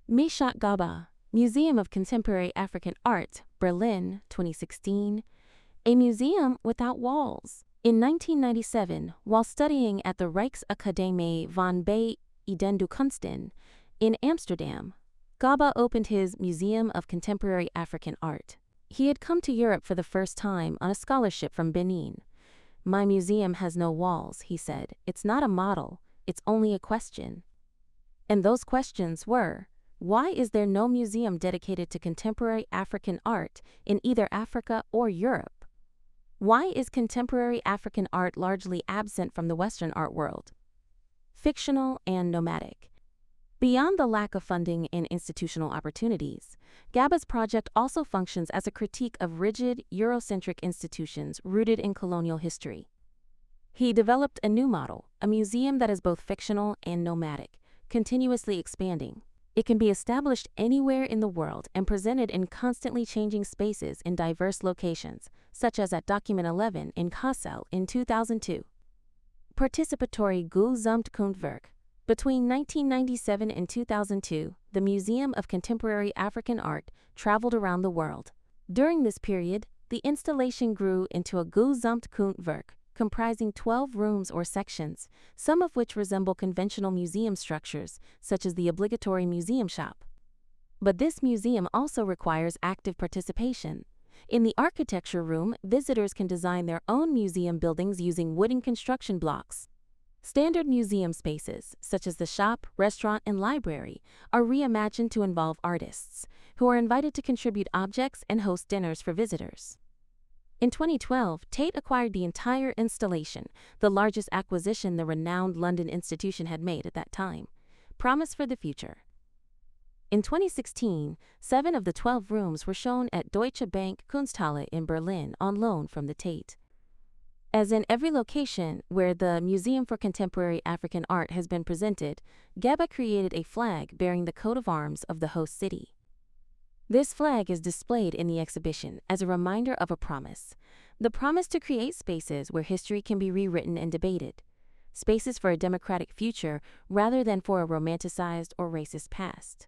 Meshat Gaba, Museum of Contemporary African Art, Berlin, 2016. A museum without walls. In 1997, while studying at the Rijksakademie van Beeldende Kunsten in Amsterdam, Gaba opened his Museum of Contemporary African Art. He had come to Europe for the first time on a scholarship from Benin. "My museum has no walls," he said. "It's not a model, it's only a question." And those questions were, why is there no museum dedicated to contemporary African art in either Africa or Europe? Why is contemporary African art largely absent from the Western art world? Fictional and nomadic. Beyond the lack of funding and institutional opportunities, Gaba's project also functions as a critique of rigid, Eurocentric institutions rooted in colonial history. He developed a new model, a museum that is both fictional and nomadic, continuously expanding. It can be established anywhere in the world and presented in constantly changing spaces in diverse locations, such as at Document 11 in Kassel in 2002. Participatory Gesamtkunstwerk. Between 1997 and 2002, the Museum of Contemporary African Art traveled around the world. During this period, the installation grew into a Gesamtkunstwerk, comprising 12 rooms or sections, some of which resemble conventional museum structures, such as the obligatory museum shop. But this museum also requires active participation. In the architecture room, visitors can design their own museum buildings using wooden construction blocks. Standard museum spaces, such as the shop, restaurant, and library, are reimagined to involve artists, who are invited to contribute objects and host dinners for visitors. In 2012, Tate acquired the entire installation, the largest acquisition the renowned London institution had made at that time. Promise for the future. In 2016, 7 of the 12 rooms were shown at Deutsche Bank Kunsthalle in Berlin on loan from the Tate. As in every location where the Museum for Contemporary African Art has been presented, Gaba created a flag bearing the coat of arms of the host city. This flag is displayed in the exhibition as a reminder of a promise. The promise to create spaces where history can be rewritten and debated. Spaces for a democratic future rather than for a romanticized or racist past.